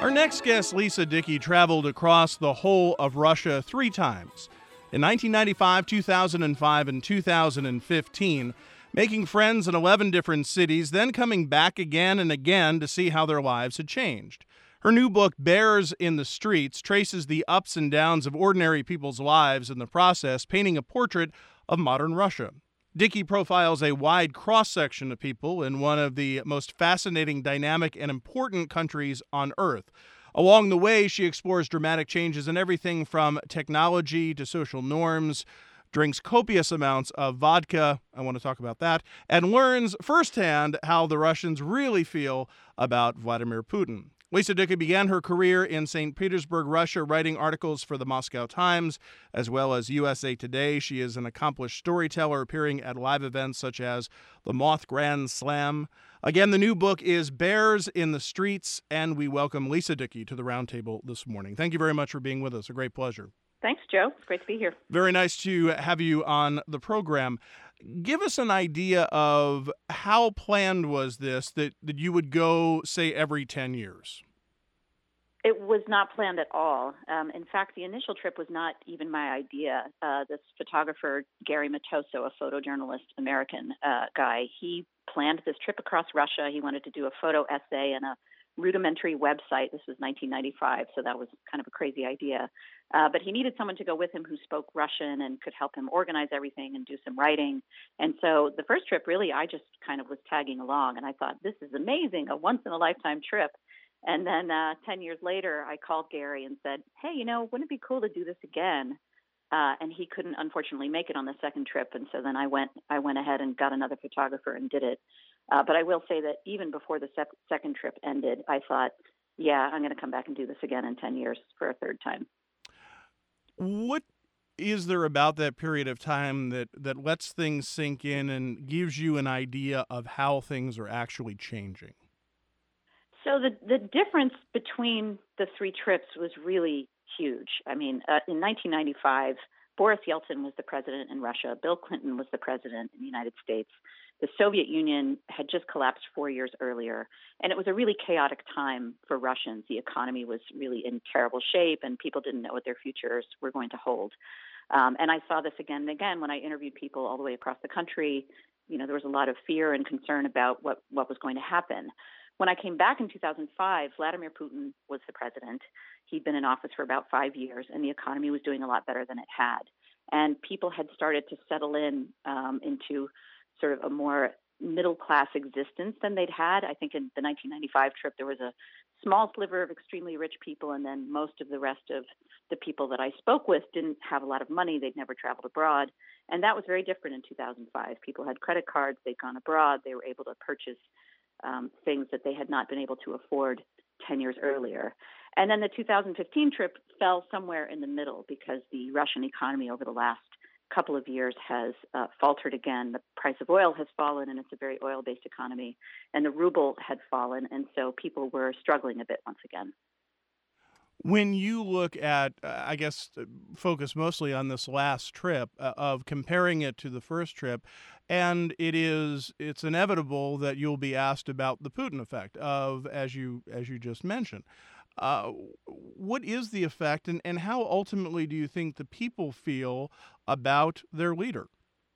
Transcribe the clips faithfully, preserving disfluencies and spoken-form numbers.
Our next guest, Lisa Dickey, traveled across the whole of Russia three times. In nineteen ninety-five, two thousand five, and two thousand fifteen, making friends in eleven different cities, then coming back again and again to see how their lives had changed. Her new book, Bears in the Streets, traces the ups and downs of ordinary people's lives in the process, painting a portrait of modern Russia. Dickey profiles a wide cross-section of people in one of the most fascinating, dynamic, and important countries on Earth. Along the way, she explores dramatic changes in everything from technology to social norms, drinks copious amounts of vodka, I want to talk about that, and learns firsthand how the Russians really feel about Vladimir Putin. Lisa Dickey began her career in Saint Petersburg, Russia, writing articles for the Moscow Times, as well as U S A Today. She is an accomplished storyteller, appearing at live events such as the Moth Grand Slam. Again, the new book is Bears in the Streets, and we welcome Lisa Dickey to the roundtable this morning. Thank you very much for being with us. A great pleasure. Thanks, Joe. It's great to be here. Very nice to have you on the program. Give us an idea of how planned was this that, that you would go, say, every ten years? It was not planned at all. Um, in fact, the initial trip was not even my idea. Uh, this photographer, Gary Matoso, a photojournalist, American uh, guy, he planned this trip across Russia. He wanted to do a photo essay and a rudimentary website. This was nineteen ninety-five, so that was kind of a crazy idea. Uh, but he needed someone to go with him who spoke Russian and could help him organize everything and do some writing. And so the first trip, really, I just kind of was tagging along, and I thought, this is amazing, a once-in-a-lifetime trip. And then uh, ten years later, I called Gary and said, hey, you know, wouldn't it be cool to do this again? Uh, and he couldn't, unfortunately, make it on the second trip. And so then I went I went ahead and got another photographer and did it. Uh, but I will say that even before the sec- second trip ended, I thought, yeah, I'm going to come back and do this again in ten years for a third time. What is there about that period of time that, that lets things sink in and gives you an idea of how things are actually changing? So the, the difference between the three trips was really huge. I mean, uh, in nineteen ninety-five, Boris Yeltsin was the president in Russia. Bill Clinton was the president in the United States. The Soviet Union had just collapsed four years earlier, and it was a really chaotic time for Russians. The economy was really in terrible shape, and people didn't know what their futures were going to hold. Um, and I saw this again and again when I interviewed people all the way across the country. You know, there was a lot of fear and concern about what, what was going to happen. When I came back in two thousand five, Vladimir Putin was the president. He'd been in office for about five years, and the economy was doing a lot better than it had. And people had started to settle in um, into sort of a more middle-class existence than they'd had. I think in the nineteen ninety-five trip, there was a small sliver of extremely rich people, and then most of the rest of the people that I spoke with didn't have a lot of money. They'd never traveled abroad. And that was very different in two thousand five. People had credit cards. They'd gone abroad. They were able to purchase um, things that they had not been able to afford ten years earlier. And then the two thousand fifteen trip fell somewhere in the middle because the Russian economy over the last couple of years has uh, faltered again. The price of oil has fallen, and it's a very oil-based economy, and the ruble had fallen, and so people were struggling a bit once again. When you look at, uh, I guess, uh, focus mostly on this last trip, uh, of comparing it to the first trip, and it is it's inevitable that you'll be asked about the Putin effect of, as you as you just mentioned. Uh, what is the effect, and, and how ultimately do you think the people feel about their leader?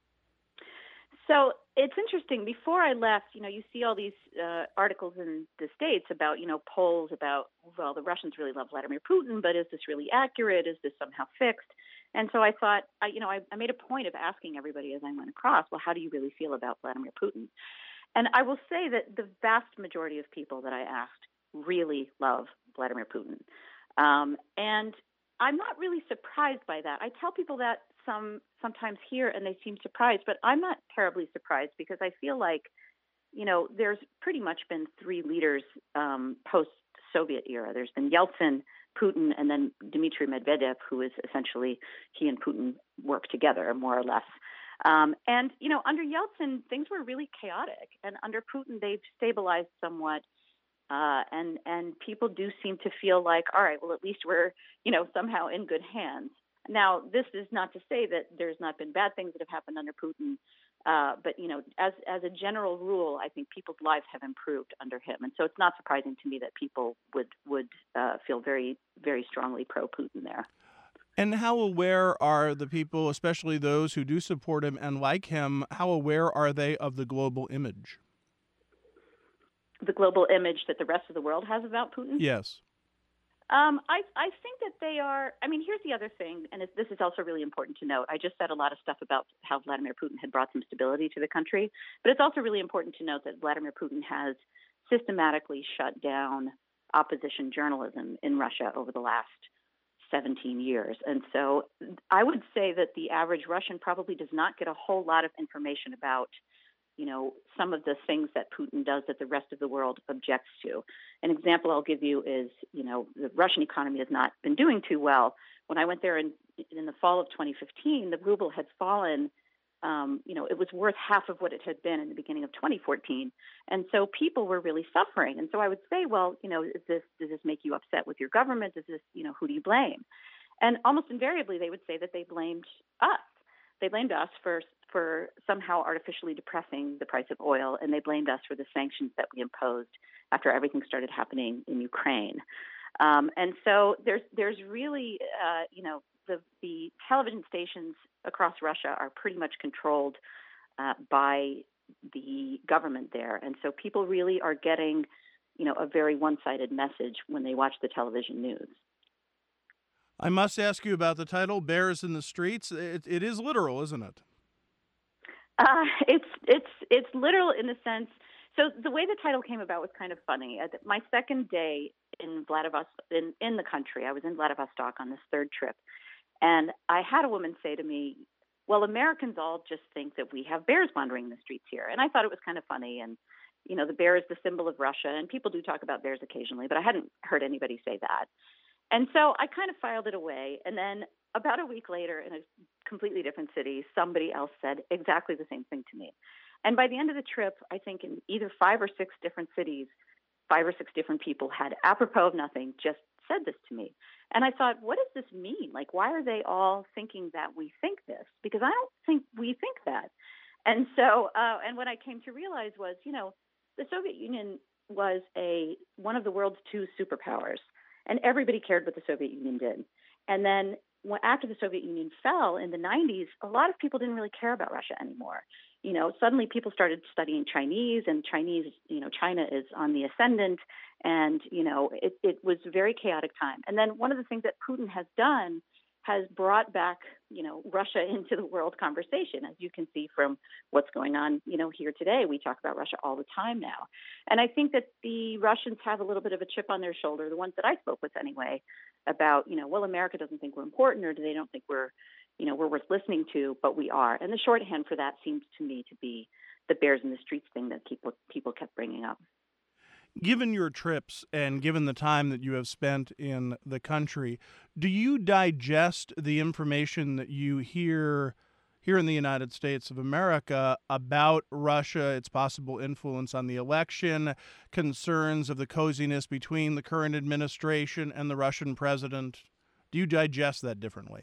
So it's interesting. Before I left, you know, you see all these uh, articles in the States about, you know, polls about, well, the Russians really love Vladimir Putin, but is this really accurate? Is this somehow fixed? And so I thought, I, you know, I, I made a point of asking everybody as I went across, well, how do you really feel about Vladimir Putin? And I will say that the vast majority of people that I asked really love Vladimir Putin. Um, and I'm not really surprised by that. I tell people that some sometimes here and they seem surprised, but I'm not terribly surprised because I feel like, you know, there's pretty much been three leaders um, post-Soviet era. There's been Yeltsin, Putin, and then Dmitry Medvedev, who is essentially, he and Putin work together more or less. Um, and, you know, under Yeltsin, things were really chaotic. And under Putin, they've stabilized somewhat. Uh, and and people do seem to feel like, all right, well, at least we're, you know, somehow in good hands. Now, this is not to say that there's not been bad things that have happened under Putin. Uh, but you know, as as a general rule, I think people's lives have improved under him, and so it's not surprising to me that people would would uh, feel very very strongly pro Putin there. And how aware are the people, especially those who do support him and like him, how aware are they of the global image? The global image that the rest of the world has about Putin? Yes. Um, I, I think that they are. I mean, here's the other thing, and it, this is also really important to note. I just said a lot of stuff about how Vladimir Putin had brought some stability to the country, but it's also really important to note that Vladimir Putin has systematically shut down opposition journalism in Russia over the last seventeen years. And so I would say that the average Russian probably does not get a whole lot of information about, you know, some of the things that Putin does that the rest of the world objects to. An example I'll give you is, you know, the Russian economy has not been doing too well. When I went there in, in the fall of twenty fifteen, the ruble had fallen. Um, you know, it was worth half of what it had been in the beginning of twenty fourteen. And so people were really suffering. And so I would say, well, you know, is this, does this make you upset with your government? Does this, you know, who do you blame? And almost invariably, they would say that they blamed us. They blamed us for for somehow artificially depressing the price of oil, and they blamed us for the sanctions that we imposed after everything started happening in Ukraine. Um, and so there's there's really, uh, you know, the the television stations across Russia are pretty much controlled uh, by the government there, and so people really are getting, you know, a very one-sided message when they watch the television news. I must ask you about the title, Bears in the Streets. It, it is literal, isn't it? Uh, it's it's it's literal in the sense. So the way the title came about was kind of funny. At my second day in Vladivostok, in, in the country, I was in Vladivostok on this third trip, and I had a woman say to me, "Well, Americans all just think that we have bears wandering the streets here," and I thought it was kind of funny. And you know, the bear is the symbol of Russia, and people do talk about bears occasionally, but I hadn't heard anybody say that. And so I kind of filed it away, and then about a week later, in a completely different city, somebody else said exactly the same thing to me. And by the end of the trip, I think in either five or six different cities, five or six different people had, apropos of nothing, just said this to me. And I thought, what does this mean? Like, why are they all thinking that we think this? Because I don't think we think that. And so, uh, and what I came to realize was, you know, the Soviet Union was a one of the world's two superpowers, and everybody cared what the Soviet Union did. And then after the Soviet Union fell in the nineties, a lot of people didn't really care about Russia anymore. You know, suddenly people started studying Chinese, and Chinese, you know, China is on the ascendant, and, you know, it, it was a very chaotic time. And then one of the things that Putin has done has brought back, you know, Russia into the world conversation, as you can see from what's going on, you know, here today. We talk about Russia all the time now. And I think that the Russians have a little bit of a chip on their shoulder, the ones that I spoke with anyway, about, you know, well, America doesn't think we're important, or do they don't think we're, you know, we're worth listening to, but we are. And the shorthand for that seems to me to be the bears in the streets thing that people people kept bringing up. Given your trips and given the time that you have spent in the country, do you digest the information that you hear here in the United States of America about Russia, its possible influence on the election, concerns of the coziness between the current administration and the Russian president? Do you digest that differently?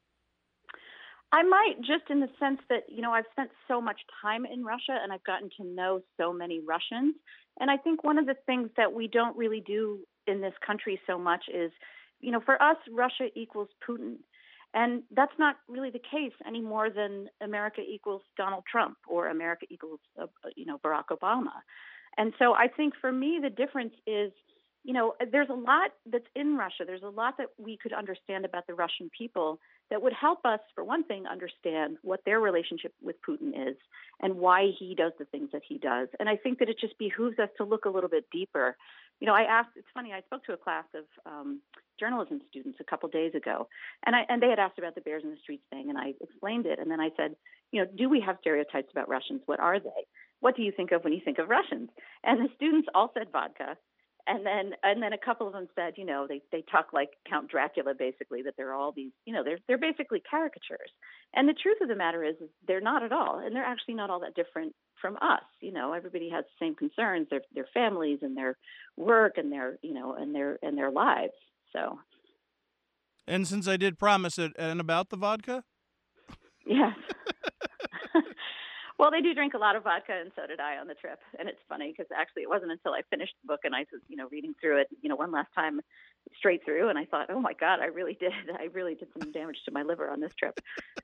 I might, just in the sense that, you know, I've spent so much time in Russia and I've gotten to know so many Russians. And I think one of the things that we don't really do in this country so much is, you know, for us, Russia equals Putin. And that's not really the case any more than America equals Donald Trump or America equals, uh, you know, Barack Obama. And so I think for me, the difference is, you know, there's a lot that's in Russia. There's a lot that we could understand about the Russian people that would help us, for one thing, understand what their relationship with Putin is and why he does the things that he does. And I think that it just behooves us to look a little bit deeper. You know, I asked, it's funny, I spoke to a class of um, journalism students a couple days ago, and I and they had asked about the bears in the streets thing, and I explained it. And then I said, you know, do we have stereotypes about Russians? What are they? What do you think of when you think of Russians? And the students all said vodka. And then, and then a couple of them said, you know, they, they talk like Count Dracula, basically, that they're all these, you know, they're they're basically caricatures. And the truth of the matter is, is they're not at all, and they're actually not all that different from us. You know, everybody has the same concerns, their their families and their work and their, you know, and their and their lives. So. And since I did promise it, and about the vodka. Yes. Well, they do drink a lot of vodka, and so did I on the trip. And it's funny because actually it wasn't until I finished the book and I was, you know, reading through it, you know, one last time straight through, and I thought, oh my God, I really did. I really did some damage to my liver on this trip.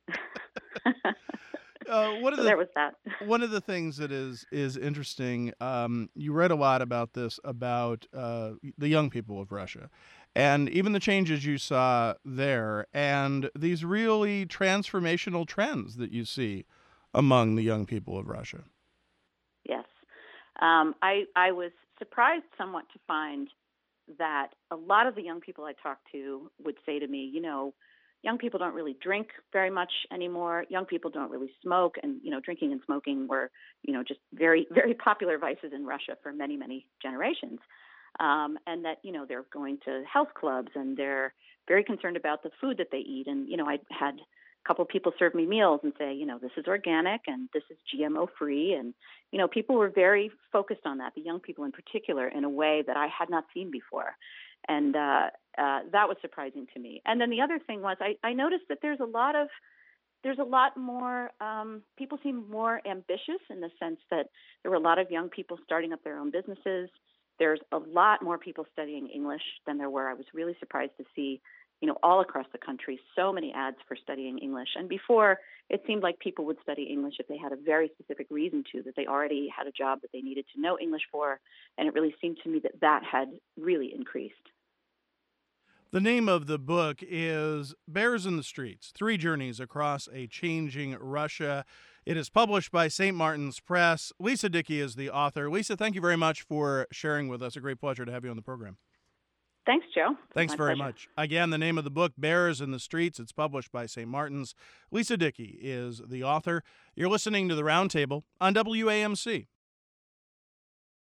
Uh, one of So the there was that. one of the things that is is interesting. Um, you read a lot about this about uh, the young people of Russia, and even the changes you saw there, and these really transformational trends that you see among the young people of Russia. Yes. Um, I, I was surprised somewhat to find that a lot of the young people I talked to would say to me, you know, young people don't really drink very much anymore. Young people don't really smoke. And, you know, drinking and smoking were, you know, just very, very popular vices in Russia for many, many generations. Um, and that, you know, they're going to health clubs and they're very concerned about the food that they eat. And, you know, I had a couple of people serve me meals and say, you know, this is organic and this is G M O free. And, you know, people were very focused on that, the young people in particular, in a way that I had not seen before. And uh, uh, that was surprising to me. And then the other thing was I, I noticed that there's a lot of there's a lot more um, people seem more ambitious in the sense that there were a lot of young people starting up their own businesses. There's a lot more people studying English than there were. I was really surprised to see, you know, all across the country, so many ads for studying English. And before, it seemed like people would study English if they had a very specific reason to, that they already had a job that they needed to know English for. And it really seemed to me that that had really increased. The name of the book is Bears in the Streets, Three Journeys Across a Changing Russia. It is published by Saint Martin's Press. Lisa Dickey is the author. Lisa, thank you very much for sharing with us. A great pleasure to have you on the program. Thanks, Joe. Thanks My very pleasure. much. Again, the name of the book, Bears in the Streets. It's published by Saint Martin's. Lisa Dickey is the author. You're listening to The Roundtable on W A M C.